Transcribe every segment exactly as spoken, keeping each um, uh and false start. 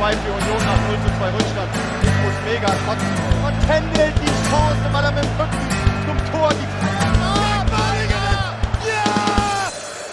zwei für Union nach null zu zwei Rückstand. Nico Mega trotzdem. Und Kendall die Chance, weil er mit dem Rücken zum Tor die Ah, Badiger! Ja!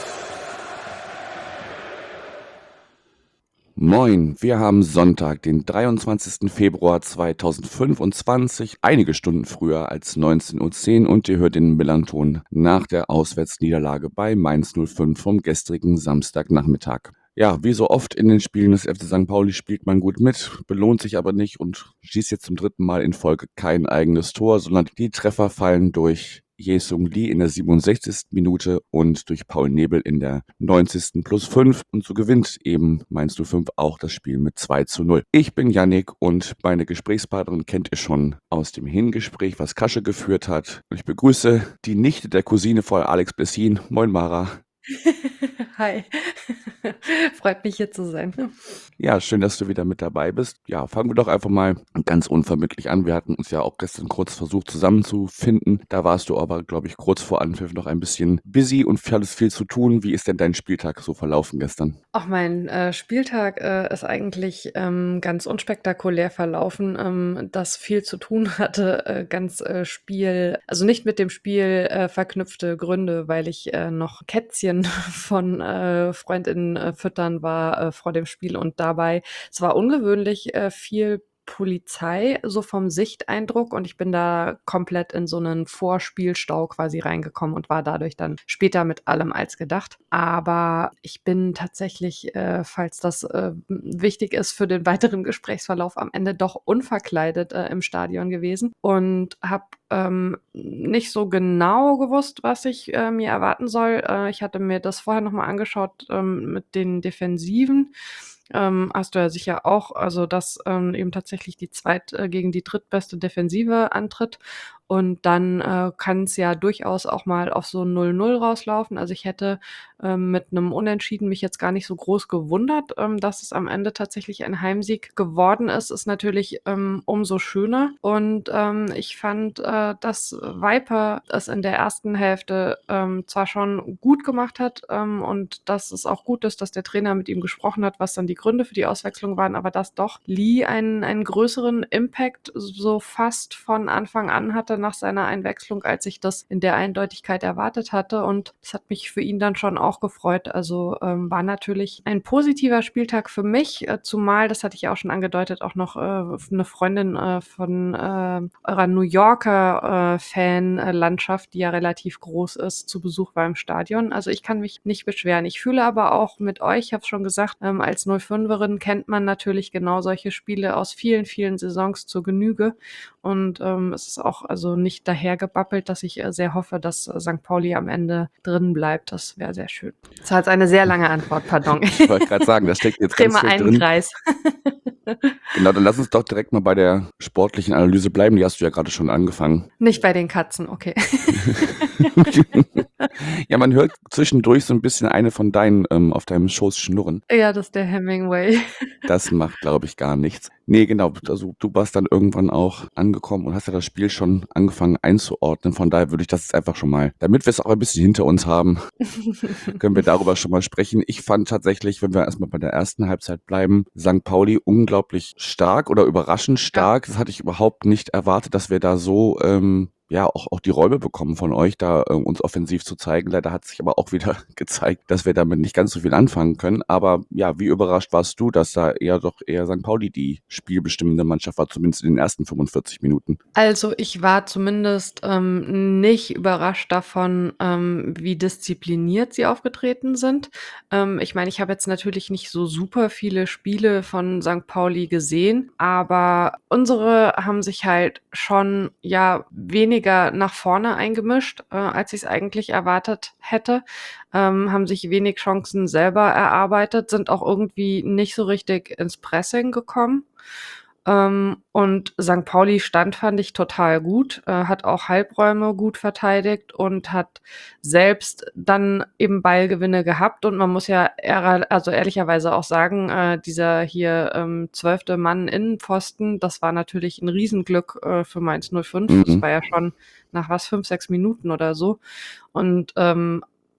Moin, wir haben Sonntag, den dreiundzwanzigsten Februar zweitausendfünfundzwanzig, einige Stunden früher als neunzehn Uhr zehn und ihr hört den Millernton nach der Auswärtsniederlage bei Mainz null fünf vom gestrigen Samstagnachmittag. Ja, wie so oft in den Spielen des F C Sankt Pauli spielt man gut mit, belohnt sich aber nicht und schießt jetzt zum dritten Mal in Folge kein eigenes Tor, sondern die Treffer fallen durch Jae-Sung Lee in der siebenundsechzigsten Minute und durch Paul Nebel in der neunzigsten plus fünf und so gewinnt eben Mainz null fünf auch das Spiel mit zwei zu null. Ich bin Yannick und meine Gesprächspartnerin kennt ihr schon aus dem Hingespräch, was Kasche geführt hat. Und ich begrüße die Nichte der Cousine von Alex Blessin. Moin Mara. Hi, freut mich hier zu sein. Ja, schön, dass du wieder mit dabei bist. Ja, fangen wir doch einfach mal ganz unvermittlich an. Wir hatten uns ja auch gestern kurz versucht zusammenzufinden. Da warst du aber, glaube ich, kurz vor Anpfiff noch ein bisschen busy und hattest viel zu tun. Wie ist denn dein Spieltag so verlaufen gestern? Auch mein äh, Spieltag äh, ist eigentlich ähm, ganz unspektakulär verlaufen. Ähm, das viel zu tun hatte, äh, ganz äh, Spiel, also nicht mit dem Spiel äh, verknüpfte Gründe, weil ich äh, noch Kätzchen von äh, Freundinnen äh, füttern war äh, vor dem Spiel und dabei, es war ungewöhnlich äh, viel Polizei, so vom Sichteindruck und ich bin da komplett in so einen Vorspielstau quasi reingekommen und war dadurch dann später mit allem als gedacht. Aber ich bin tatsächlich, äh, falls das äh, wichtig ist für den weiteren Gesprächsverlauf, am Ende doch unverkleidet äh, im Stadion gewesen und habe ähm, nicht so genau gewusst, was ich äh, mir erwarten soll. Äh, ich hatte mir das vorher nochmal angeschaut ähm, mit den Defensiven. Ähm, hast du ja sicher auch, also dass ähm, eben tatsächlich die zweit äh, gegen die drittbeste Defensive antritt. Und dann äh, kann es ja durchaus auch mal auf so null null rauslaufen. Also ich hätte ähm, mit einem Unentschieden mich jetzt gar nicht so groß gewundert. Ähm, dass es am Ende tatsächlich ein Heimsieg geworden ist, ist natürlich ähm, umso schöner. Und ähm, ich fand, äh, dass Viper es in der ersten Hälfte ähm, zwar schon gut gemacht hat ähm, und dass es auch gut ist, dass der Trainer mit ihm gesprochen hat, was dann die Gründe für die Auswechslung waren, aber dass doch Lee einen, einen größeren Impact so fast von Anfang an hatte nach seiner Einwechslung, als ich das in der Eindeutigkeit erwartet hatte. Und das hat mich für ihn dann schon auch gefreut. Also ähm, war natürlich ein positiver Spieltag für mich, äh, zumal, das hatte ich ja auch schon angedeutet, auch noch äh, eine Freundin äh, von äh, eurer New Yorker äh, Fan-Landschaft, die ja relativ groß ist, zu Besuch war im Stadion. Also ich kann mich nicht beschweren. Ich fühle aber auch mit euch, ich habe es schon gesagt, ähm, als null fünferin kennt man natürlich genau solche Spiele aus vielen, vielen Saisons zur Genüge. Und ähm, es ist auch also nicht dahergebabbelt, dass ich äh, sehr hoffe, dass äh, Sankt Pauli am Ende drin bleibt. Das wäre sehr schön. Das war jetzt eine sehr lange Antwort, pardon. Ich wollte gerade sagen, da steckt jetzt Dreh ganz mal viel einen drin. Kreis. Genau, dann lass uns doch direkt mal bei der sportlichen Analyse bleiben. Die hast du ja gerade schon angefangen. Nicht bei den Katzen, okay. Ja, man hört zwischendurch so ein bisschen eine von deinen ähm, auf deinem Schoß schnurren. Ja, das ist der Hemingway. Das macht, glaube ich, gar nichts. Nee, genau, also du warst dann irgendwann auch angekommen und hast ja das Spiel schon angefangen einzuordnen. Von daher würde ich das jetzt einfach schon mal, damit wir es auch ein bisschen hinter uns haben, können wir darüber schon mal sprechen. Ich fand tatsächlich, wenn wir erstmal bei der ersten Halbzeit bleiben, Sankt Pauli unglaublich stark oder überraschend stark. Das hatte ich überhaupt nicht erwartet, dass wir da so ähm, ja auch, auch die Räume bekommen von euch, da äh, uns offensiv zu zeigen. Leider hat sich aber auch wieder gezeigt, dass wir damit nicht ganz so viel anfangen können. Aber ja, wie überrascht warst du, dass da eher doch eher Sankt Pauli die spielbestimmende Mannschaft war, zumindest in den ersten fünfundvierzig Minuten? Also ich war zumindest ähm, nicht überrascht davon, ähm, wie diszipliniert sie aufgetreten sind. Ähm, ich meine, ich habe jetzt natürlich nicht so super viele Spiele von Sankt Pauli gesehen, aber unsere haben sich halt schon ja weniger nach vorne eingemischt, äh, als ich es eigentlich erwartet hätte. Ähm, haben sich wenig Chancen selber erarbeitet, sind auch irgendwie nicht so richtig ins Pressing gekommen. Ähm, und Sankt Pauli stand, fand ich, total gut, äh, hat auch Halbräume gut verteidigt und hat selbst dann eben Ballgewinne gehabt. Und man muss ja eher, also ehrlicherweise auch sagen, äh, dieser hier ähm, zwölfte Mann Innenpfosten, das war natürlich ein Riesenglück äh, für Mainz null fünf. Das Mhm. war ja schon nach was, fünf, sechs Minuten oder so. Und ähm,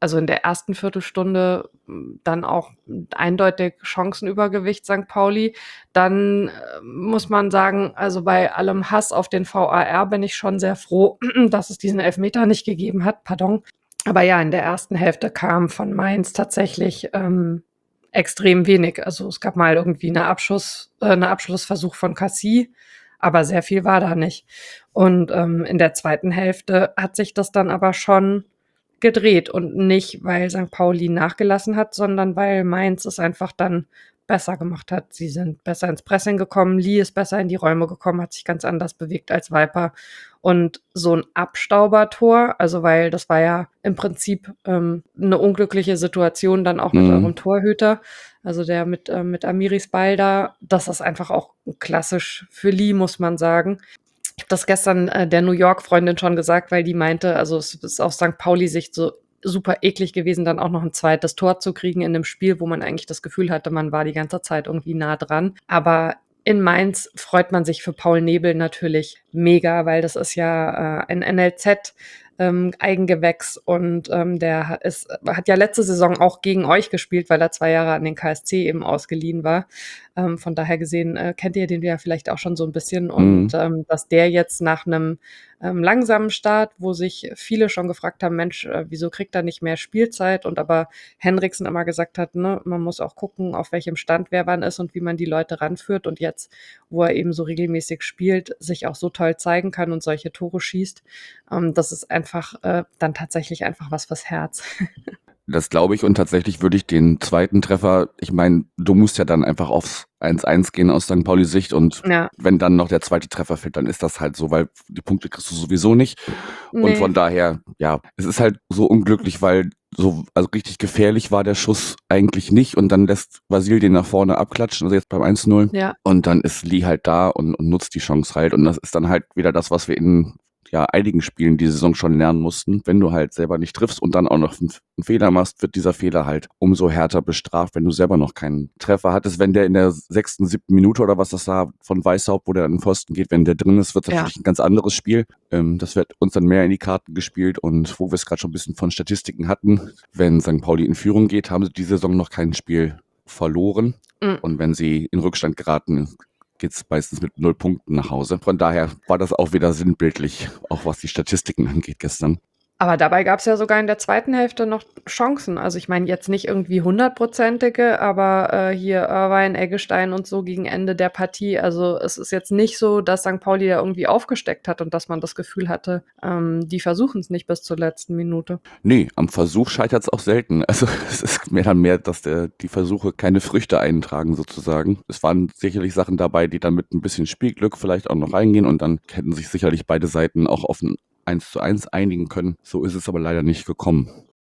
also in der ersten Viertelstunde dann auch eindeutig Chancenübergewicht Sankt Pauli. Dann äh, muss man sagen, also bei allem Hass auf den V A R bin ich schon sehr froh, dass es diesen Elfmeter nicht gegeben hat. Pardon. Aber ja, in der ersten Hälfte kam von Mainz tatsächlich ähm, extrem wenig. Also es gab mal irgendwie eine Abschuss, äh, eine Abschlussversuch von Cassie, aber sehr viel war da nicht. Und ähm, in der zweiten Hälfte hat sich das dann aber schon gedreht und nicht, weil Sankt Pauli nachgelassen hat, sondern weil Mainz es einfach dann besser gemacht hat. Sie sind besser ins Pressing gekommen, Lee ist besser in die Räume gekommen, hat sich ganz anders bewegt als Viper. Und so ein Abstaubertor, also weil das war ja im Prinzip ähm, eine unglückliche Situation dann auch mit Mhm. eurem Torhüter, also der mit, äh, mit Amiris Ball da, das ist einfach auch klassisch für Lee, muss man sagen. Ich habe das gestern äh, der New York-Freundin schon gesagt, weil die meinte, also es ist aus Sankt Pauli-Sicht so super eklig gewesen, dann auch noch ein zweites Tor zu kriegen in einem Spiel, wo man eigentlich das Gefühl hatte, man war die ganze Zeit irgendwie nah dran. Aber in Mainz freut man sich für Paul Nebel natürlich mega, weil das ist ja äh, ein N L Z ähm, Eigengewächs und ähm, der hat- ist, hat ja letzte Saison auch gegen euch gespielt, weil er zwei Jahre an den K S C eben ausgeliehen war. Ähm, von daher gesehen äh, kennt ihr den ja vielleicht auch schon so ein bisschen und Mhm. ähm, dass der jetzt nach einem ähm, langsamen Start, wo sich viele schon gefragt haben, Mensch, äh, wieso kriegt er nicht mehr Spielzeit? Und aber Henriksen immer gesagt hat, ne, man muss auch gucken, auf welchem Stand wer wann ist und wie man die Leute ranführt. Und jetzt, wo er eben so regelmäßig spielt, sich auch so toll zeigen kann und solche Tore schießt, ähm, das ist einfach äh, dann tatsächlich einfach was fürs Herz. Das glaube ich und tatsächlich würde ich den zweiten Treffer, ich meine, du musst ja dann einfach aufs eins eins gehen aus Sankt Paulis Sicht und Ja, wenn dann noch der zweite Treffer fällt, dann ist das halt so, weil die Punkte kriegst du sowieso nicht. Und nee, von daher, ja, es ist halt so unglücklich, weil so, also richtig gefährlich war der Schuss eigentlich nicht und dann lässt Vasil den nach vorne abklatschen, also jetzt beim eins null. ja, Und dann ist Lee halt da und, und nutzt die Chance halt und das ist dann halt wieder das, was wir in ja, einigen Spielen die Saison schon lernen mussten. Wenn du halt selber nicht triffst und dann auch noch einen, einen Fehler machst, wird dieser Fehler halt umso härter bestraft, wenn du selber noch keinen Treffer hattest. Wenn der in der sechsten, siebten Minute oder was das da von Weishaupt, wo der an den Pfosten geht, wenn der drin ist, wird es ja. natürlich ein ganz anderes Spiel. Ähm, das wird uns dann mehr in die Karten gespielt und wo wir es gerade schon ein bisschen von Statistiken hatten, wenn Sankt Pauli in Führung geht, haben sie die Saison noch kein Spiel verloren. Mm. Und wenn sie in Rückstand geraten, geht's meistens mit null Punkten nach Hause. Von daher war das auch wieder sinnbildlich, auch was die Statistiken angeht gestern. Aber dabei gab es ja sogar in der zweiten Hälfte noch Chancen. Also ich meine jetzt nicht irgendwie hundertprozentige, aber äh, hier Irvine, Eggestein und so gegen Ende der Partie. Also es ist jetzt nicht so, dass Sankt Pauli da irgendwie aufgesteckt hat und dass man das Gefühl hatte, ähm, die versuchen es nicht bis zur letzten Minute. Nee, am Versuch scheitert es auch selten. Also es ist mehr dann mehr, dass der, die Versuche keine Früchte eintragen sozusagen. Es waren sicherlich Sachen dabei, die dann mit ein bisschen Spielglück vielleicht auch noch reingehen und dann hätten sich sicherlich beide Seiten auch auf ein eins zu eins einigen können. So ist es aber leider nicht gekommen.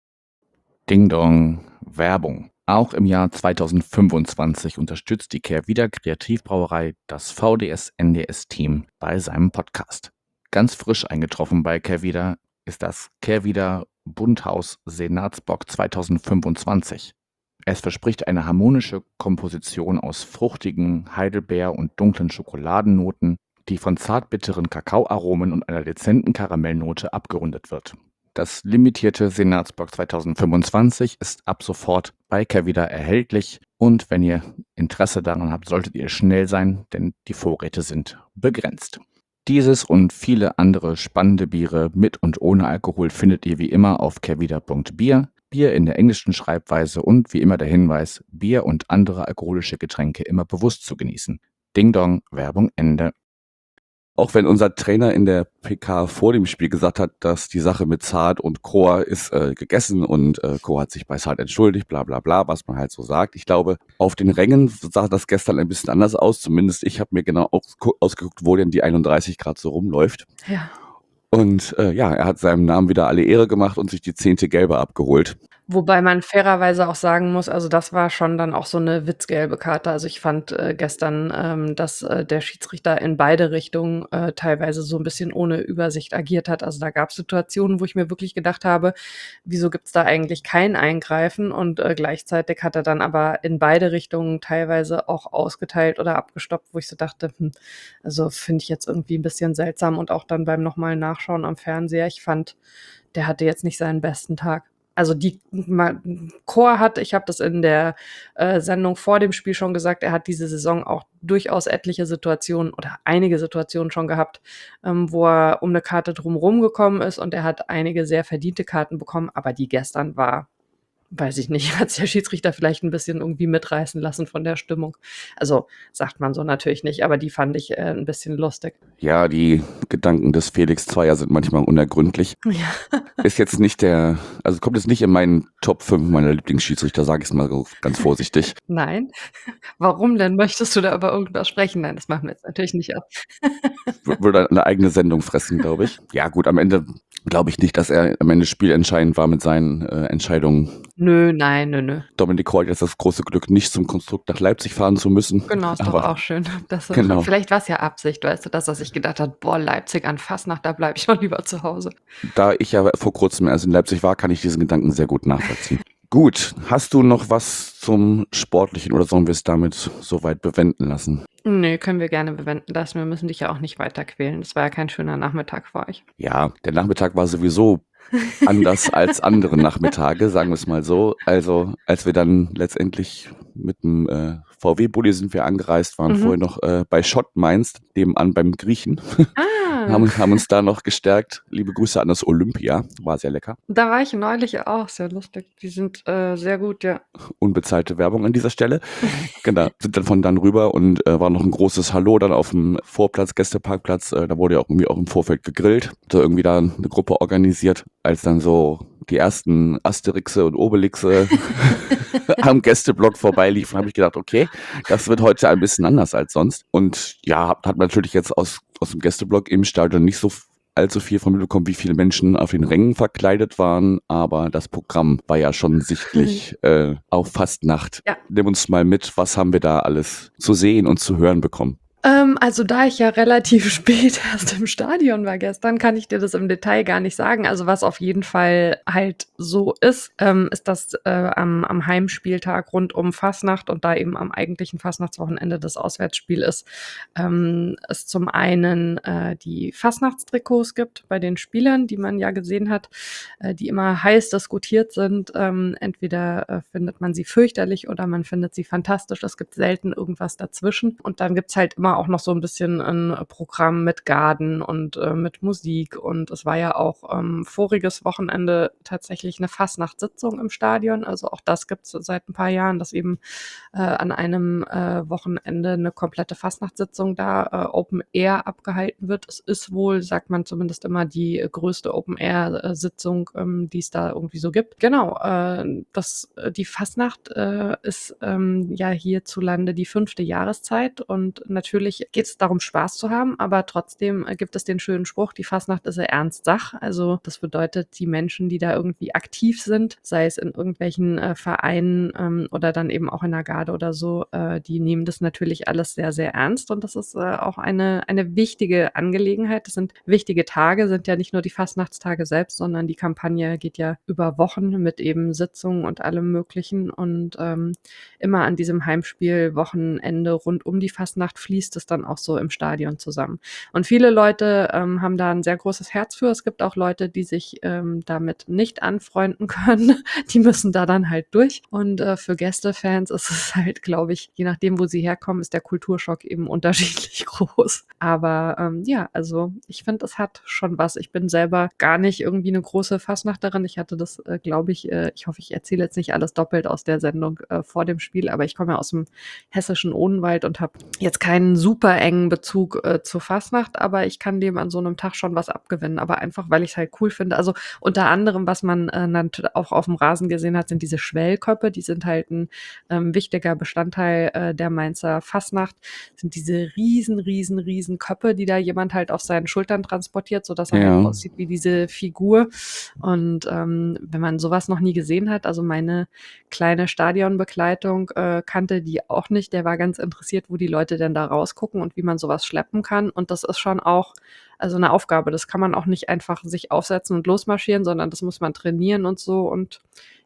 Ding Dong, Werbung. Auch im Jahr zweitausendfünfundzwanzig unterstützt die Kehrwieder Kreativbrauerei das V D S-N D S-Team bei seinem Podcast. Ganz frisch eingetroffen bei Kehrwieder ist das Kehrwieder Bunthaus Senatsbock zweitausendfünfundzwanzig. Es verspricht eine harmonische Komposition aus fruchtigen Heidelbeer- und dunklen Schokoladennoten, die von zartbitteren Kakaoaromen und einer dezenten Karamellnote abgerundet wird. Das limitierte Senatsbock zweitausendfünfundzwanzig ist ab sofort bei Kehrwieder erhältlich und wenn ihr Interesse daran habt, solltet ihr schnell sein, denn die Vorräte sind begrenzt. Dieses und viele andere spannende Biere mit und ohne Alkohol findet ihr wie immer auf kehrwieder punkt bier. Bier in der englischen Schreibweise und wie immer der Hinweis, Bier und andere alkoholische Getränke immer bewusst zu genießen. Ding Dong, Werbung Ende. Auch wenn unser Trainer in der P K vor dem Spiel gesagt hat, dass die Sache mit Saad und Chor ist äh, gegessen und äh, Chor hat sich bei Saad entschuldigt, bla bla bla, was man halt so sagt. Ich glaube, auf den Rängen sah das gestern ein bisschen anders aus. Zumindest ich habe mir genau aus, ausgeguckt, wo denn die einunddreißig Grad so rumläuft. Ja. Und äh, ja, er hat seinem Namen wieder alle Ehre gemacht und sich die zehnte Gelbe abgeholt. Wobei man fairerweise auch sagen muss, also das war schon dann auch so eine witzgelbe Karte. Also ich fand äh, gestern, ähm, dass äh, der Schiedsrichter in beide Richtungen äh, teilweise so ein bisschen ohne Übersicht agiert hat. Also da gab es Situationen, wo ich mir wirklich gedacht habe, wieso gibt's da eigentlich kein Eingreifen? Und äh, gleichzeitig hat er dann aber in beide Richtungen teilweise auch ausgeteilt oder abgestoppt, wo ich so dachte, hm, also finde ich jetzt irgendwie ein bisschen seltsam. Und auch dann beim nochmal Nachschauen am Fernseher, ich fand, der hatte jetzt nicht seinen besten Tag. also die ma Chor hat ich habe das in der, äh, Sendung vor dem Spiel schon gesagt, er hat diese Saison auch durchaus etliche Situationen oder einige Situationen schon gehabt, ähm, wo er um 'ne Karte drum rumgekommen ist und er hat einige sehr verdiente Karten bekommen, aber die gestern war weiß ich nicht, hat sich der Schiedsrichter vielleicht 'n bisschen irgendwie mitreißen lassen von der Stimmung. Also, sagt man so natürlich nicht, aber die fand ich, äh, 'n bisschen lustig. Ja, die Gedanken des Felix Zweier sind manchmal unergründlich. Ja. Ist jetzt nicht der also kommt jetzt nicht in meinen Top fünf meiner Lieblingsschiedsrichter, sage ich's mal so ganz vorsichtig. Nein? Warum denn? Möchtest du da über irgendwas sprechen? Nein, das machen wir jetzt natürlich nicht aus. Wür würde 'ne eigene Sendung fressen, glaube ich. Ja gut, am Ende glaube ich nicht, dass er am Ende spielentscheidend war mit seinen, äh, Entscheidungen. Nö, nein, nö, nö. Dominik Kohl hat jetzt das große Glück, nicht zum Konstrukt nach Leipzig fahren zu müssen. Genau, ist doch Aber auch schön. Das genau. vielleicht war's ja Absicht, weißt du, dass er sich gedacht hat: „Boah, Leipzig an Fastnacht, da bleibe ich mal lieber zu Hause.“ Da ich ja vor Kurzem erst in Leipzig war, kann ich diesen Gedanken sehr gut nachvollziehen. Gut, hast du noch was zum Sportlichen oder sollen wir's damit so weit bewenden lassen? Ne, können wir gerne bewenden lassen. Wir müssen dich ja auch nicht weiter quälen. Das war ja kein schöner Nachmittag für euch. Ja, der Nachmittag war sowieso anders als andere Nachmittage, sagen wir's mal so. Also, als wir dann letztendlich mit 'm, äh, V W-Bulli sind wir angereist, waren Mhm. vorher noch, äh, bei Schott Mainz, nebenan beim Griechen. Ah. Haben uns haben uns da noch gestärkt. Liebe Grüße an das Olympia, war sehr lecker. Da war ich neulich auch, sehr lustig. Die sind, äh, sehr gut, ja. Unbezahlte Werbung an dieser Stelle. Genau, sind dann von dann rüber und, äh, war noch 'n großes Hallo dann auf'm Vorplatz, Gästeparkplatz. Äh, da wurde ja auch irgendwie auch im Vorfeld gegrillt. Da irgendwie da 'ne Gruppe organisiert. Als dann so die ersten Asterixe und Obelixe am Gästeblock vorbeiliefen, habe ich gedacht: „Okay, das wird heute ein bisschen anders als sonst.“ Und ja, hat hat natürlich jetzt aus aus'm Gästeblock im Stadion nicht so v allzu viel von mitbekommen, wie viele Menschen auf den Rängen verkleidet waren, aber das Programm war ja schon sichtlich, äh, auf Fastnacht. Ja. Nimm uns mal mit, was haben wir da alles zu sehen und zu hören bekommen? Ähm, also da ich ja relativ spät erst im Stadion war gestern, kann ich dir das im Detail gar nicht sagen. Also, was auf jeden Fall halt so ist, ähm, ist, dass, äh, am am Heimspieltag rund um Fastnacht und da eben am eigentlichen Fastnachtswochenende das Auswärtsspiel ist, ähm, es zum einen, äh, die Fastnachtstrikots gibt bei den Spielern, die man ja gesehen hat, äh, die immer heiß diskutiert sind. Ähm, entweder, äh, findet man sie fürchterlich oder man findet sie fantastisch. Es gibt selten irgendwas dazwischen. Und dann gibt's halt immer auch noch so 'n bisschen 'n Programm mit Garden und, äh, mit Musik. Und es war ja auch, ähm, voriges Wochenende tatsächlich 'ne Fastnachtssitzung im Stadion. Also auch das gibt's seit 'n paar Jahren, dass eben, äh, an einem, äh, Wochenende 'ne komplette Fastnachtssitzung da, äh, Open Air abgehalten wird. Es ist wohl, sagt man zumindest immer, die größte Open Air, äh, Sitzung, ähm, die's da irgendwie so gibt. Genau, äh, das äh, die Fastnacht, äh, ist, ähm, ja hierzulande die fünfte Jahreszeit und natürlich geht's darum, Spaß zu haben, aber trotzdem, äh, gibt es den schönen Spruch: „Die Fasnacht ist 'ne ernst Sach.“ Also, das bedeutet, die Menschen, die da irgendwie aktiv sind, sei es in irgendwelchen, äh, Vereinen, ähm, oder dann eben auch in der Garde oder so, äh, die nehmen das natürlich alles sehr, sehr ernst und das ist, äh, auch eine eine wichtige Angelegenheit. Das sind wichtige Tage, sind ja nicht nur die Fastnachtstage selbst, sondern die Kampagne geht ja über Wochen mit eben Sitzungen und allem Möglichen und, ähm, immer an diesem Heimspielwochenende rund um die Fastnacht fließt es dann auch so im Stadion zusammen. Und viele Leute, ähm, haben da 'n sehr großes Herz für. Es gibt auch Leute, die sich, ähm, damit nicht anfreunden können. Die müssen da dann halt durch. Und, äh, für Gästefans ist es halt, glaube ich, je nachdem, wo sie herkommen, ist der Kulturschock eben unterschiedlich groß. Aber, ähm, ja, also ich finde, es hat schon was. Ich bin selber gar nicht irgendwie 'ne große Fastnachterin. Ich hatte das, äh, glaube ich äh, ich hoffe, ich erzähle jetzt nicht alles doppelt aus der Sendung, äh, vor dem Spiel, aber ich komme ja aus'm hessischen Odenwald und habe jetzt keinen super engen Bezug, äh, zur Fastnacht, aber ich kann dem an so 'nem Tag schon was abgewinnen, aber einfach, weil ich's halt cool finde. Also, unter anderem, was man, äh, nat auch auf'm Rasen gesehen hat, sind diese Schwellköppe. Die sind halt 'n, ähm, wichtiger Bestandteil, äh, der Mainzer Fastnacht. Sind diese riesen, riesen, riesen Köppe, die da jemand halt auf seinen Schultern transportiert, sodass er halt Ja. aussieht wie diese Figur. Und, ähm, wenn man so was noch nie gesehen hat also meine kleine Stadionbegleitung, äh, kannte die auch nicht. Der war ganz interessiert, wo die Leute denn da rausgucken und wie man so was schleppen kann. Und das ist schon auch, also 'ne Aufgabe. Das kann man auch nicht einfach sich aufsetzen und losmarschieren, sondern das muss man trainieren und so. Und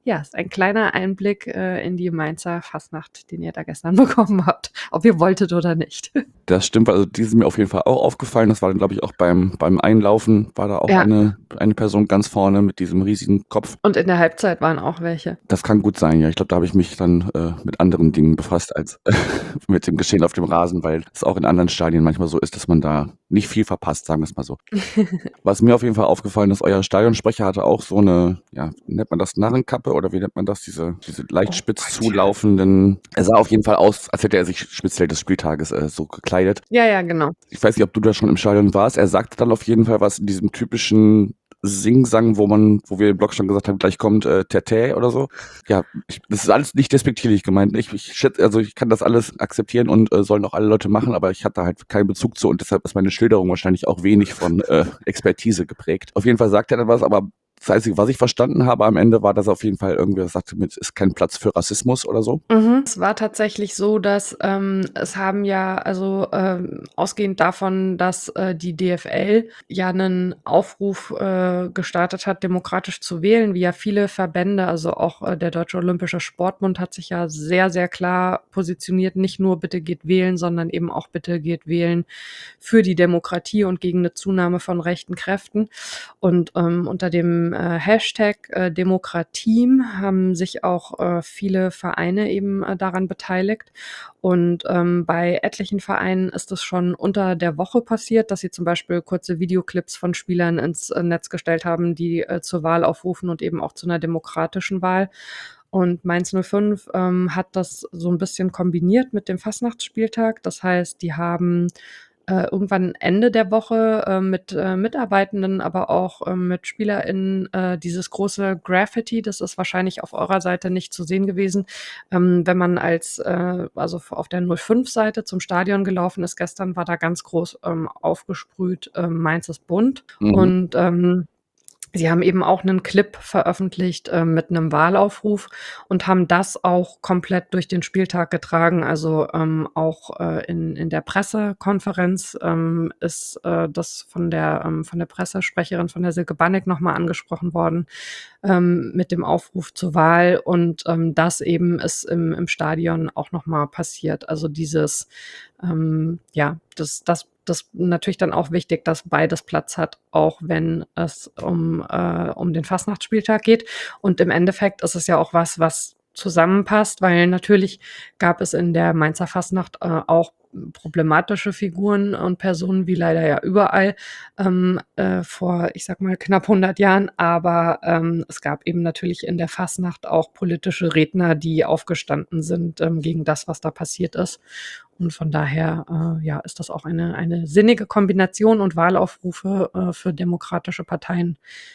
Ja, ist ein kleiner Einblick, äh, in die Mainzer Fastnacht, den ihr da gestern bekommen habt, ob ihr wolltet oder nicht. Das stimmt, also die sind mir auf jeden Fall auch aufgefallen. Das war dann, glaube ich, auch beim beim Einlaufen war da auch Ja. eine eine Person ganz vorne mit diesem riesigen Kopf. Und in der Halbzeit waren auch welche. Das kann gut sein, ja. Ich glaube, da habe ich mich dann, äh, mit anderen Dingen befasst als mit dem Geschehen auf dem Rasen, weil es auch in anderen Stadien manchmal so ist, dass man da nicht viel verpasst, sagen wir's mal so. Was mir auf jeden Fall aufgefallen ist, euer Stadionsprecher hatte auch so 'ne, ja, wie nennt man das, Narrenkappe oder wie nennt man das? Diese diese leicht Oh spitz Gott, ja. zulaufenden er sah auf jeden Fall aus, als hätte er sich speziell des Spieltages, äh, so gekleidet. Ja, ja, genau. Ich weiß nicht, ob du da schon im Stadion warst. Er sagte dann auf jeden Fall was in diesem typischen Singsang, wo man wo wir im Blog schon gesagt haben, gleich kommt, äh, Tä-Tä oder so. Ja, ich das ist alles nicht despektierlich gemeint. Ich ich schätze also, ich kann das alles akzeptieren und, äh, sollen auch alle Leute machen, aber ich hatte halt keinen Bezug zu und deshalb ist meine Schilderung wahrscheinlich auch wenig von, äh, Expertise geprägt. Auf jeden Fall sagt er dann was, aber das Einzige, was ich verstanden habe am Ende, war, dass er auf jeden Fall irgendwer sagte mit: „Ist kein Platz für Rassismus“ oder so. Mhm. Es war tatsächlich so, dass, ähm, es haben ja also, ähm, ausgehend davon, dass, äh, die D F L ja 'nen Aufruf, äh, gestartet hat, demokratisch zu wählen, wie ja viele Verbände, also auch, äh, der Deutsche Olympische Sportbund hat sich ja sehr, sehr klar positioniert, nicht nur „Bitte geht wählen“, sondern eben auch „Bitte geht wählen für die Demokratie und gegen 'ne Zunahme von rechten Kräften.“ Und, ähm, unter dem, äh, Hashtag, äh, Demokratiem haben sich auch, äh, viele Vereine eben, äh, daran beteiligt. Und, ähm, bei etlichen Vereinen ist es schon unter der Woche passiert, dass sie zum Beispiel kurze Videoclips von Spielern ins, äh, Netz gestellt haben, die, äh, zur Wahl aufrufen und eben auch zu 'ner demokratischen Wahl. Und Mainz null fünf, ähm, hat das so 'n bisschen kombiniert mit dem Fastnachtsspieltag. Das heißt, die haben, äh, irgendwann Ende der Woche, äh, mit, äh, Mitarbeitenden, aber auch, ähm, mit SpielerInnen, äh, dieses große Graffiti, das ist wahrscheinlich auf eurer Seite nicht zu sehen gewesen. Ähm, wenn man als, äh also f auf der null fünf Seite zum Stadion gelaufen ist gestern, war da ganz groß, ähm, aufgesprüht, ähm, „Mainz ist bunt“. Mhm. Und, ähm, sie haben eben auch 'nen Clip veröffentlicht, ähm, mit 'nem Wahlaufruf und haben das auch komplett durch den Spieltag getragen. Also, ähm, auch, äh, in in der Pressekonferenz, ähm, ist, äh, das von der ähm, von der Pressesprecherin, von der Silke Bannig noch mal angesprochen worden, ähm, mit dem Aufruf zur Wahl und, ähm, das eben ist im im Stadion auch noch mal passiert. Also dieses, ähm, ja, das das das natürlich dann auch wichtig, dass beides Platz hat, auch wenn es um, äh um den Fastnachtsspieltag geht. Und im Endeffekt ist es ja auch was, was zusammenpasst, weil natürlich gab es in der Mainzer Fastnacht, äh, auch problematische Figuren und Personen wie leider ja überall, ähm, äh, vor, ich sage mal, knapp hundert Jahren, aber, ähm, es gab eben natürlich in der Fastnacht auch politische Redner, die aufgestanden sind, ähm, gegen das, was da passiert ist. Und von daher, äh, ja, ist das auch eine eine sinnige Kombination und Wahlaufrufe, äh, für demokratische Parteien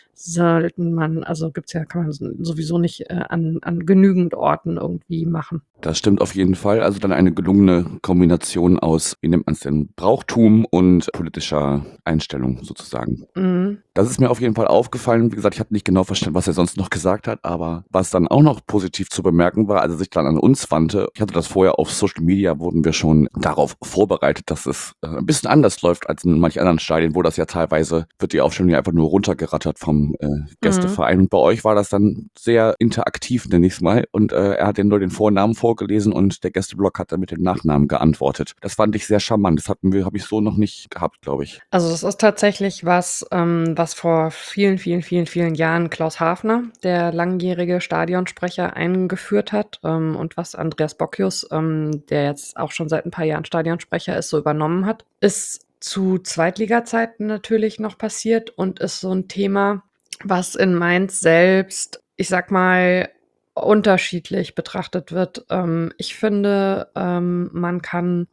sollten man also gibt's ja kann man s sowieso nicht, äh, an an genügend Orten irgendwie machen. Das stimmt auf jeden Fall. Also dann eine gelungene Kombination aus, wie nennt man's denn, Brauchtum und politischer Einstellung sozusagen. Mhm. Das ist mir auf jeden Fall aufgefallen. Wie gesagt, ich habe nicht genau verstanden, was er sonst noch gesagt hat, aber was dann auch noch positiv zu bemerken war, als er sich dann an uns wandte ich hatte das vorher auf Social Media wurden wir schon darauf vorbereitet, dass es, äh, 'n bisschen anders läuft als in manch anderen Stadien, wo das ja teilweise wird die Aufstellung ja einfach nur runtergerattert vom, äh, Mhm. Gästeverein. Und bei euch war das dann sehr interaktiv, nenne ich's mal. Und, äh, er hat ja nur den Vornamen vorgelesen und der Gästeblock hat dann mit dem Nachnamen geantwortet. Das fand ich sehr charmant. Das hatten wir habe ich so noch nicht gehabt, glaube ich. Also, das ist tatsächlich was, ähm, was vor vielen, vielen, vielen, vielen Jahren Klaus Hafner, der langjährige Stadionsprecher, eingeführt hat, ähm, und was Andreas Bockius, ähm, der jetzt auch schon seit 'n paar Jahren Stadionsprecher ist, so übernommen hat. Ist zu Zweitligazeiten natürlich noch passiert und ist so 'n Thema, was in Mainz selbst, ich sage mal, unterschiedlich betrachtet wird. Ähm, ich finde, ähm, man kann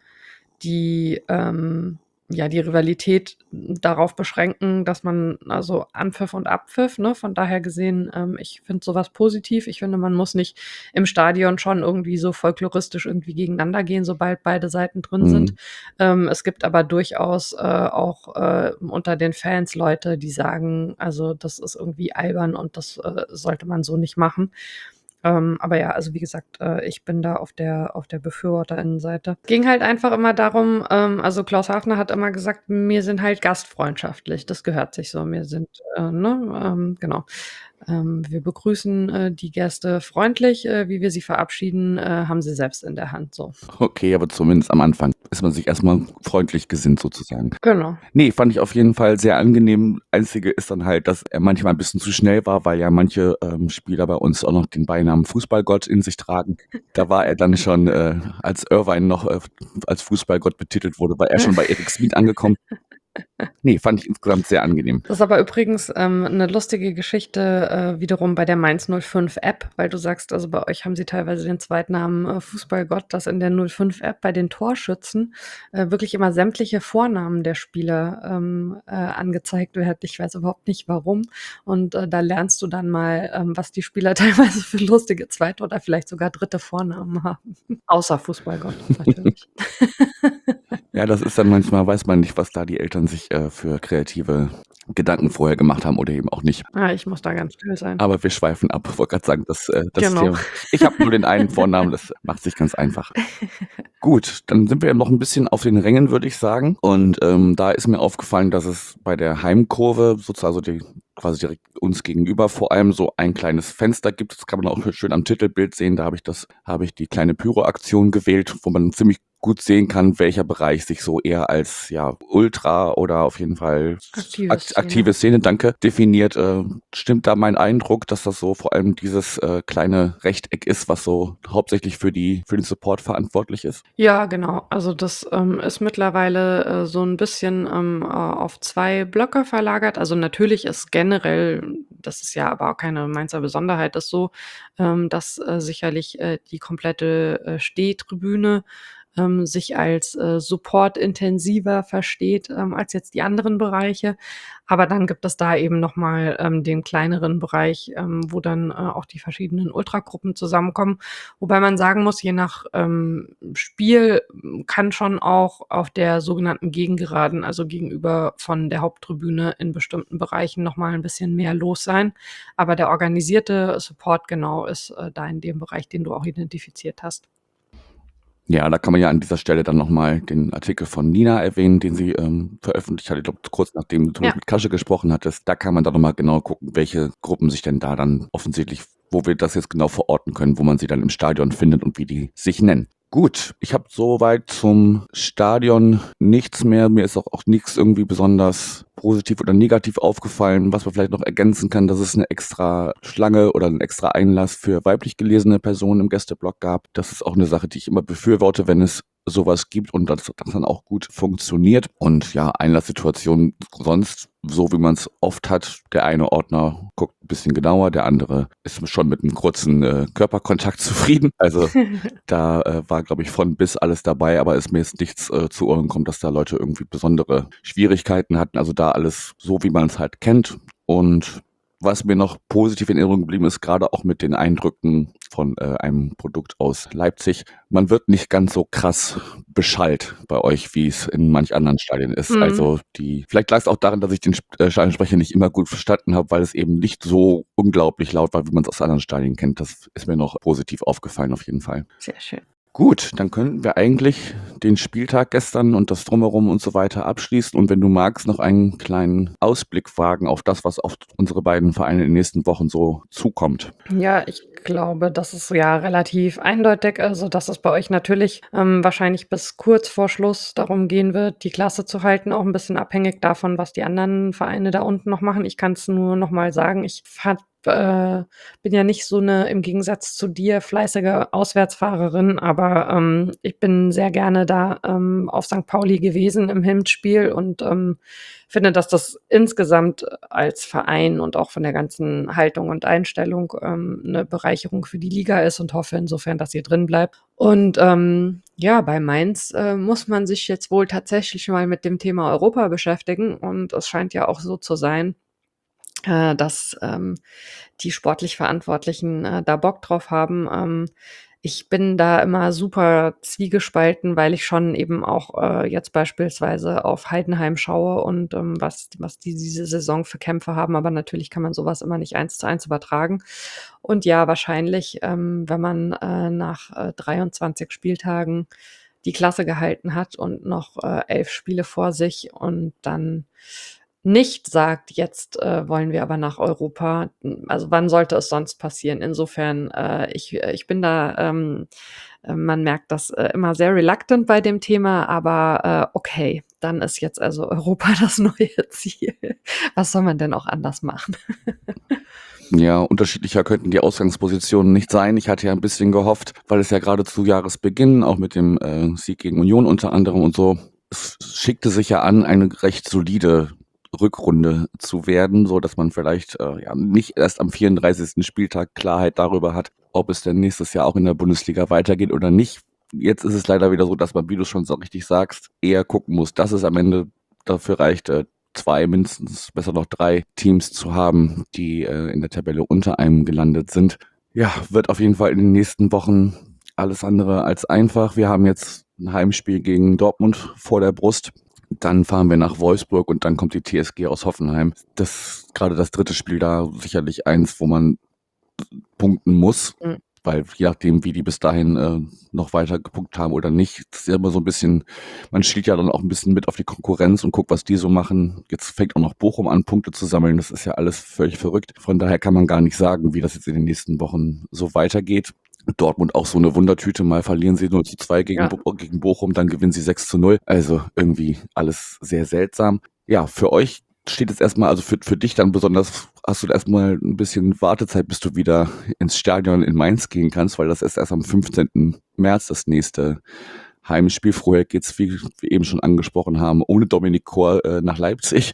die, ähm ja, die Rivalität darauf beschränken, dass man also Anpfiff und Abpfiff, ne? Von daher gesehen, ähm, ich finde so was positiv. Ich finde, man muss nicht im Stadion schon irgendwie so folkloristisch irgendwie gegeneinander gehen, sobald beide Seiten drin sind. Mhm. Ähm, es gibt aber durchaus, äh, auch, äh, unter den Fans Leute, die sagen, also, das ist irgendwie albern und das, äh, sollte man so nicht machen. Ähm, aber ja, also, wie gesagt, äh, ich bin da auf der auf der Befürworterinnenseite. Ging halt einfach immer darum ähm, also, Klaus Hafner hat immer gesagt: „Wir sind halt gastfreundschaftlich, das gehört sich so. Wir sind, äh, ne, ähm“ genau. Ähm, wir begrüßen, äh, die Gäste freundlich, äh, wie wir sie verabschieden, äh, haben sie selbst in der Hand, so. Okay, aber zumindest am Anfang ist man sich erst mal freundlich gesinnt sozusagen. Genau. Ne, fand ich auf jeden Fall sehr angenehm. Einzige ist dann halt, dass er manchmal 'n bisschen zu schnell war, weil ja manche, ähm, Spieler bei uns auch noch den Beinamen Fußballgott in sich tragen. Da war er dann schon, äh, als Irvine noch, äh, als Fußballgott betitelt wurde, war er schon bei Eric Smith angekommen. Ne, fand ich insgesamt sehr angenehm. Das ist aber übrigens, ähm, 'ne lustige Geschichte, äh, wiederum bei der Mainz null fünf App, weil du sagst, also, bei euch haben sie teilweise den Zweitnamen, äh, Fußballgott, dass in der null fünf App bei den Torschützen, äh, wirklich immer sämtliche Vornamen der Spieler, ähm, äh, angezeigt werden. Ich weiß überhaupt nicht warum. Und, äh, da lernst du dann mal, ähm, was die Spieler teilweise für lustige zweite oder vielleicht sogar dritte Vornamen haben. Außer Fußballgott natürlich. Ja, das ist dann manchmal weiß man nicht, was da die Eltern sich, äh, für kreative Gedanken vorher gemacht haben oder eben auch nicht. Ah, ich muss da ganz still sein. Aber wir schweifen ab. Wollte grad sagen, das, äh, das Genau. Thema ich habe nur den einen Vornamen, das macht sich ganz einfach. Gut, dann sind wir ja noch 'n bisschen auf den Rängen, würde ich sagen. Und, ähm, da ist mir aufgefallen, dass es bei der Heimkurve sozusagen also, die quasi direkt uns gegenüber vor allem so ein kleines Fenster gibt. Das kann man auch schön am Titelbild sehen. Da habe ich das habe ich die kleine Pyro-Aktion gewählt, wo man ziemlich gut sehen kann, welcher Bereich sich so eher als, ja, Ultra oder auf jeden Fall Aktive akt Szene. aktive Szene, danke, definiert. Äh, stimmt da mein Eindruck, dass das so vor allem dieses, äh, kleine Rechteck ist, was so hauptsächlich für die für den Support verantwortlich ist? Ja, genau. Also, das, ähm, ist mittlerweile, äh, so 'n bisschen, ähm, äh, auf zwei Blöcke verlagert. Also, natürlich ist generell das ist ja aber auch keine Mainzer Besonderheit, ist so, ähm, dass, äh, sicherlich, äh, die komplette, äh, Stehtribüne, ähm, sich als, äh, Support intensiver versteht, ähm, als jetzt die anderen Bereiche. Aber dann gibt es da eben noch mal, ähm, den kleineren Bereich, ähm, wo dann, äh, auch die verschiedenen Ultragruppen zusammenkommen. Wobei man sagen muss, je nach, ähm, Spiel kann schon auch auf der sogenannten Gegengeraden, also, gegenüber von der Haupttribüne in bestimmten Bereichen noch mal 'n bisschen mehr los sein. Aber der organisierte Support, genau, ist, äh, da in dem Bereich, den du auch identifiziert hast. Ja, da kann man ja an dieser Stelle dann noch mal den Artikel von Nina erwähnen, den sie, ähm, veröffentlicht hat. Ich glaube, kurz nachdem du Ja. mit Kasia gesprochen hattest. Da kann man dann noch mal genau gucken, welche Gruppen sich denn da dann offensichtlich wo wir das jetzt genau verorten können, wo man sie dann im Stadion findet und wie die sich nennen. Gut, ich habe so weit zum Stadion nichts mehr. Mir ist auch auch nix irgendwie besonders positiv oder negativ aufgefallen. Was man vielleicht noch ergänzen kann, dass es 'ne extra Schlange oder 'n extra Einlass für weiblich gelesene Personen im Gästeblock gab. Das ist auch 'ne Sache, die ich immer befürworte, wenn es so was gibt und das das dann auch gut funktioniert. Und ja, Einlasssituationen sonst so, wie man's oft hat. Der eine Ordner guckt 'n bisschen genauer, der andere ist schon mit 'nem kurzen, äh, Körperkontakt zufrieden. Also, da, äh, war, glaube ich, von bis alles dabei, aber ist mir jetzt nichts, äh, zu Ohren gekommen, dass da Leute irgendwie besondere Schwierigkeiten hatten. Also, da alles so, wie man's halt kennt. Und was mir noch positiv in Erinnerung geblieben ist, grade auch mit den Eindrücken von, äh, einem Produkt aus Leipzig. Man wird nicht ganz so krass beschallt bei euch, wie's in manch anderen Stadien ist. Mhm. Also, die vielleicht lag's auch daran, dass ich den Sp äh, Stadionsprecher nicht immer gut verstanden habe, weil es eben nicht so unglaublich laut war, wie man's aus anderen Stadien kennt. Das ist mir noch positiv aufgefallen auf jeden Fall. Sehr schön. Gut, dann könnten wir eigentlich den Spieltag gestern und das Drumherum und so weiter abschließen und wenn du magst, noch einen kleinen Ausblick wagen auf das, was auf unsere beiden Vereine in den nächsten Wochen so zukommt. Ja, ich glaube, das ist ja relativ eindeutig, also, dass es bei euch natürlich, ähm, wahrscheinlich bis kurz vor Schluss darum gehen wird, die Klasse zu halten, auch 'n bisschen abhängig davon, was die anderen Vereine da unten noch machen. Ich kann's nur noch mal sagen, ich fand äh, bin ja nicht so 'ne im Gegensatz zu dir fleißige Auswärtsfahrerin, aber, ähm, ich bin sehr gerne da, ähm, auf Sankt Pauli gewesen im Hinspiel und, ähm, finde, dass das insgesamt als Verein und auch von der ganzen Haltung und Einstellung, ähm, 'ne Bereicherung für die Liga ist und hoffe insofern, dass ihr drin bleibt. Und, ähm, ja, bei Mainz, äh, muss man sich jetzt wohl tatsächlich mal mit dem Thema Europa beschäftigen und es scheint ja auch so zu sein, äh, dass, ähm, die sportlich Verantwortlichen, äh, da Bock drauf haben. Ähm, ich bin da immer super zwiegespalten, weil ich schon eben auch, äh, jetzt beispielsweise auf Heidenheim schaue und, ähm, was was die diese Saison für Kämpfe haben, aber natürlich kann man so was immer nicht eins zu eins übertragen. Und ja, wahrscheinlich, ähm, wenn man, äh, nach, äh, dreiundzwanzig Spieltagen die Klasse gehalten hat und noch, äh, elf Spiele vor sich und dann nicht sagt: „Jetzt, äh, wollen wir aber nach Europa." Hm, also, wann sollte es sonst passieren? Insofern, äh, ich äh, ich bin da, ähm äh, man merkt das, äh, immer sehr reluctant bei dem Thema, aber, äh, okay, dann ist jetzt also Europa das neue Ziel. Was soll man denn auch anders machen? Ja, unterschiedlicher könnten die Ausgangspositionen nicht sein. Ich hatte ja ein bisschen gehofft, weil es ja gerade zu Jahresbeginn, auch mit dem, äh, Sieg gegen Union unter anderem und so, es schickte sich ja an, eine recht solide Rückrunde zu werden, so dass man vielleicht, äh, ja, nicht erst am vierunddreißigsten Spieltag Klarheit darüber hat, ob es denn nächstes Jahr auch in der Bundesliga weitergeht oder nicht. Jetzt ist es leider wieder so, dass man, wie du schon so richtig sagst, eher gucken muss, dass es am Ende dafür reicht, äh, zwei, mindestens besser noch drei Teams zu haben, die äh, in der Tabelle unter einem gelandet sind. Ja, wird auf jeden Fall in den nächsten Wochen alles andere als einfach. Wir haben jetzt ein Heimspiel gegen Dortmund vor der Brust. Dann fahren wir nach Wolfsburg und dann kommt die T S G aus Hoffenheim. Das gerade das dritte Spiel da sicherlich eins, wo man punkten muss, Mhm. weil je nachdem, wie die bis dahin äh, noch weiter gepunktet haben oder nicht, das ist ja immer so ein bisschen, man schielt ja dann auch ein bisschen mit auf die Konkurrenz und guckt, was die so machen. Jetzt fängt auch noch Bochum an, Punkte zu sammeln. Das ist ja alles völlig verrückt. Von daher kann man gar nicht sagen, wie das jetzt in den nächsten Wochen so weitergeht. Dortmund auch so eine Wundertüte. Mal verlieren sie null zu zwei gegen, Ja. Bo gegen Bochum, dann gewinnen sie sechs zu null. Also irgendwie alles sehr seltsam. Ja, für euch steht jetzt erstmal, also für, für dich dann besonders, hast du erstmal ein bisschen Wartezeit, bis du wieder ins Stadion in Mainz gehen kannst, weil das ist erst am fünfzehnten März das nächste Heimspiel. Vorher geht's, wie wir eben schon angesprochen haben, ohne Dominik Kor äh, nach Leipzig.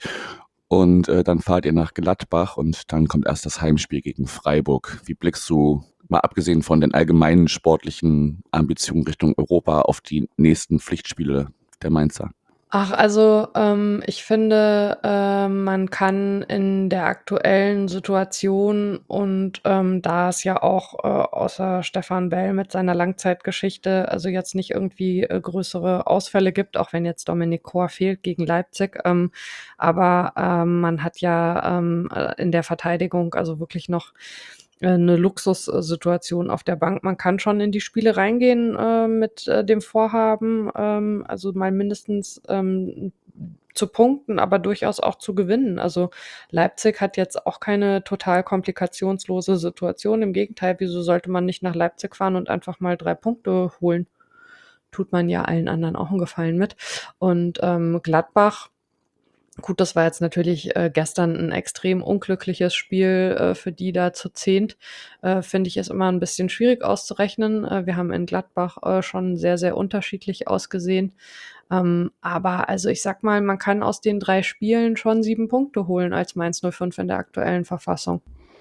Und äh, dann fahrt ihr nach Gladbach und dann kommt erst das Heimspiel gegen Freiburg. Wie blickst du, mal abgesehen von den allgemeinen sportlichen Ambitionen Richtung Europa, auf die nächsten Pflichtspiele der Mainzer? Ach, also, ähm, ich finde, äh, man kann in der aktuellen Situation und, ähm, da es ja auch, äh, außer Stefan Bell mit seiner Langzeitgeschichte, also jetzt nicht irgendwie, äh, größere Ausfälle gibt, auch wenn jetzt Dominik Kor fehlt gegen Leipzig. Ähm, aber, ähm, man hat ja, ähm, äh, in der Verteidigung also wirklich noch äh, 'ne Luxussituation auf der Bank. Man kann schon in die Spiele reingehen, äh, mit, äh, dem Vorhaben, ähm, also mal mindestens, ähm, zu punkten, aber durchaus auch zu gewinnen. Also, Leipzig hat jetzt auch keine total komplikationslose Situation. Im Gegenteil, wieso sollte man nicht nach Leipzig fahren und einfach mal drei Punkte holen? Tut man ja allen anderen auch 'n Gefallen mit. Und, ähm, Gladbach, gut, das war jetzt natürlich, äh, gestern ein extrem unglückliches Spiel, äh, für die da zu zehnt. Äh, finde ich, ist immer ein bisschen schwierig auszurechnen. Äh, wir haben in Gladbach, äh, schon sehr, sehr unterschiedlich ausgesehen. Ähm, aber also, ich sag mal, man kann aus den drei Spielen schon sieben Punkte holen als Mainz null fünf in der aktuellen Verfassung.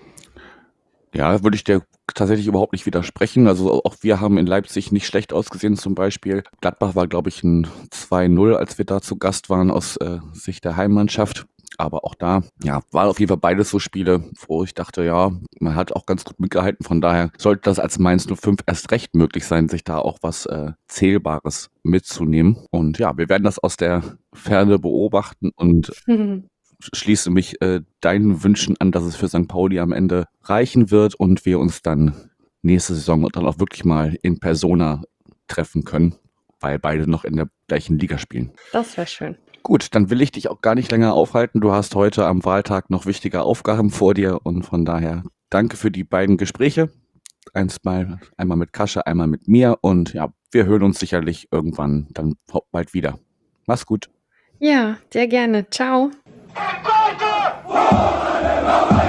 Ja, würde ich dir tatsächlich überhaupt nicht widersprechen. Also auch wir haben in Leipzig nicht schlecht ausgesehen zum Beispiel. Gladbach war, glaube ich, ein zwei null, als wir da zu Gast waren aus äh, Sicht der Heimmannschaft. Aber auch da, ja, war auf jeden Fall beides so Spiele, wo ich dachte, ja, man hat auch ganz gut mitgehalten. Von daher sollte das als Mainz null fünf erst recht möglich sein, sich da auch was äh, Zählbares mitzunehmen. Und ja, wir werden das aus der Ferne beobachten und schließe mich äh, deinen Wünschen an, dass es für Sankt Pauli am Ende reichen wird und wir uns dann nächste Saison dann auch wirklich mal in Persona treffen können, weil beide noch in der gleichen Liga spielen. Das wäre schön. Gut, dann will ich dich auch gar nicht länger aufhalten. Du hast heute am Wahltag noch wichtige Aufgaben vor dir und von daher danke für die beiden Gespräche. Eins mal, einmal mit Kasche, einmal mit mir und ja, wir hören uns sicherlich irgendwann dann bald wieder. Mach's gut. Ja, sehr gerne. Ciao. Danke!